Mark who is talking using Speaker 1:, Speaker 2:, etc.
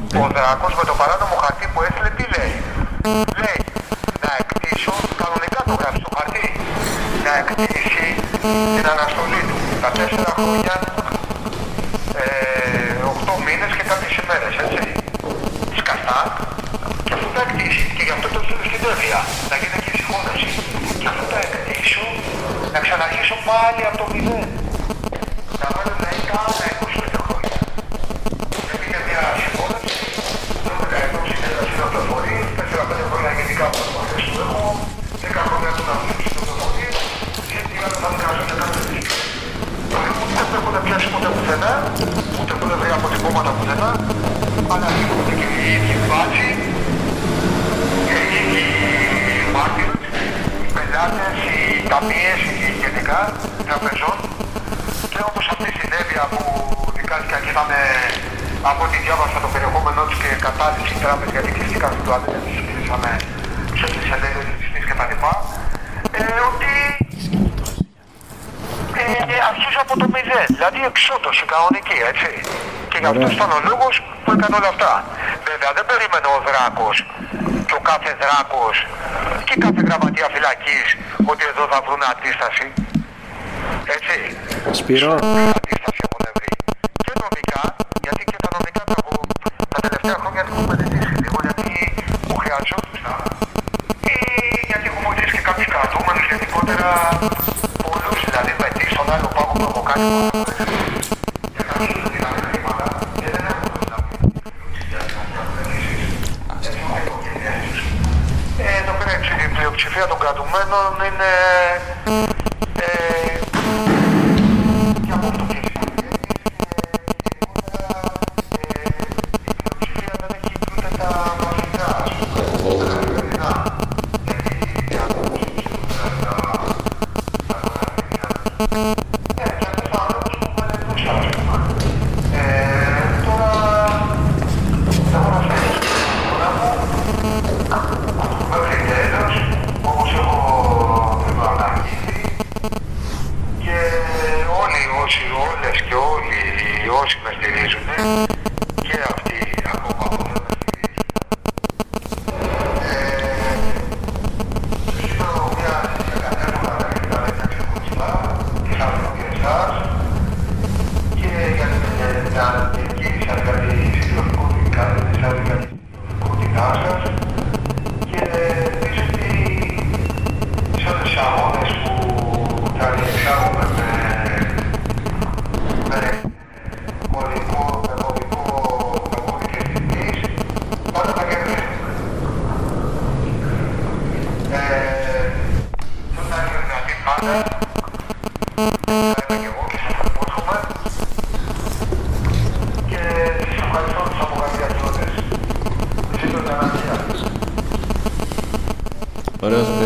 Speaker 1: Ο Δράκος με το παράνομο χαρτί που έστειλε τι λέει? Λέει να εκτίσω, κανονικά το γράφει στο χαρτί, να εκτίσει την αναστολή του τα 4 χρόνια, 8 μήνες και κάποιες ημέρες, έτσι. Σκαστά, και αφού τα εκτίσει, και γι' αυτό το στείλω στην Τεύεια, να γίνει και η συγχώνευση. Και αφού τα εκτίσω, να ξαναρχίσω πάλι από το 0. Να βάλω να είναι άλλα 25 χρόνια. Γιατί είναι μια συγχώνευση, το 10 συνένταση των πληροφορίες, 4-5 χρόνια γενικά από το μαθές του έχω, 10 χρόνια του να δουλέψει το πληροφορίες, και τι άλλο θα βγάζω για κάθε δίκτυο. Ούτε που έχουν πιάσει ποτέ πουθενά, ούτε που δεν βρει αποτυπώματα πουθενά, αλλά έρχονται και οι ίδιοι μπάτσοι, και οι ίδιοι μάρτυρες, οι πελάτες, οι ταμείες, οι γενικά τραπεζών, και όπως αυτή η συνέβεια που δικάστηκαν και ήταν από ό,τι διάβασα το περιεχόμενό τους και κατάληψη τράπεζα, γιατί κλειστήκαν στην τουαλέτα, τις κλείσαμε σε σελίδες της και τα λοιπά, ότι αρχίζω από το 0, δηλαδή εξόδωση κανονική, έτσι. Και γι' αυτό ήταν ο λόγος που έκανε όλα αυτά. Βέβαια δεν περίμενε ο Δράκος και ο κάθε Δράκος και κάθε γραμματεία φυλακής ότι εδώ θα βρουν αντίσταση. Έτσι.
Speaker 2: Σπύρο.
Speaker 1: Αντίσταση έχουν βρει. Και νομικά, γιατί και τα νομικά τα τελευταία χρόνια έχουν μελετήσει λίγο, γιατί μου χρειαζόντουσαν. Ή γιατί έχω βοηθήσει και κάποιους κρατούμενους, γενικότερα πολλούς, δηλαδή με στον άλλο πάγο που έχω κάνει και κάποιους δεν είχαν χρήματα και δεν έχουν δηλαδή εδώ πέρα η πλειοψηφία των κρατουμένων είναι και από αυτό και η πλειοψηφία δεν έχει ούτε τα βασικά, ας πούμε, τα καθημερινά. Όλες και όλοι όσοι με στηρίζουν και αυτοί ακόμα που δεν με στηρίζουν. Σήμερα μια κατέβολα να έχει τα δέκα ξεχωριστά και θα βρω και εσάς και για την ανακοίνηση αργαλή συλλογικότητα της αργαλικότητάς σας και πίσω σε όλες τις αγώνες που θα διεξάγουμε με πάντα θα κερδίσουμε. Θα είναι δυνατή πάντα, θα είμαι και εγώ και σας απόσχομαι και σας ευχαριστώ τους απογραφιατζόντες. Ζήτω την αναγκαία.
Speaker 2: Ωραίος.